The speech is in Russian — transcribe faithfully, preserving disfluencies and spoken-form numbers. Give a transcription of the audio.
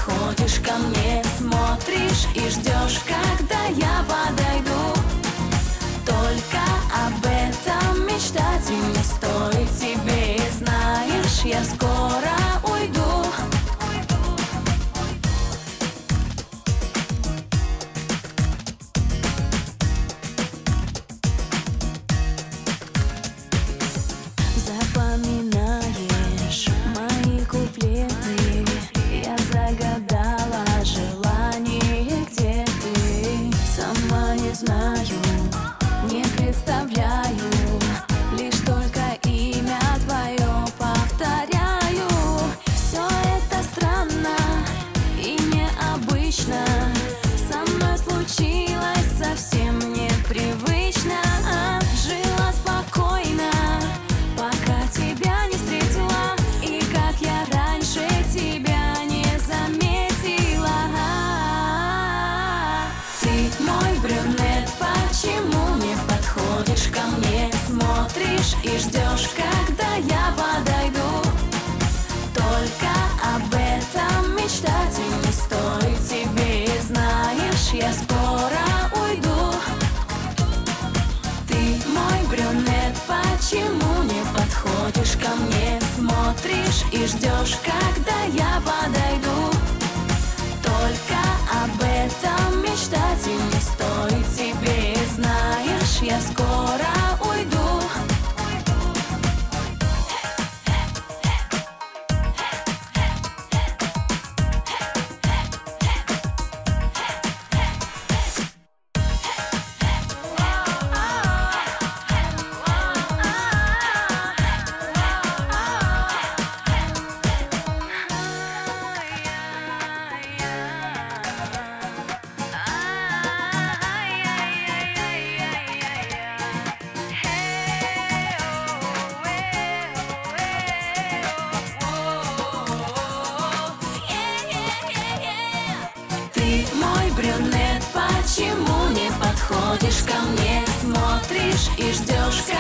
подходишь ко мне, смотришь и ждешь, когда я подойду. Только об этом мечтать и не стоит тебе, и знаешь, я скоро уйду. Запоминаешь мои куплеты, я загадала желание, где ты. Сама не знаю, не представляю, лишь только имя твое повторяю. Все это странно и необычно, со мной случилось совсем непривычно. Жила спокойно, пока тебя не встретила, и как я раньше тебя не заметила. Ты мой брюнет, почему не подходишь ко мне, смотришь и ждешь, когда я подойду. Только об этом мечтать и не стоит тебе, и знаешь, я скоро уйду. Ты мой брюнет, почему не подходишь ко мне, смотришь и ждешь, когда я подойду. Только об этом мечтать и не стоит тебе, и знаешь, я скоро уйду. Ты мой брюнет, почему не подходишь ко мне, смотришь и ждешь,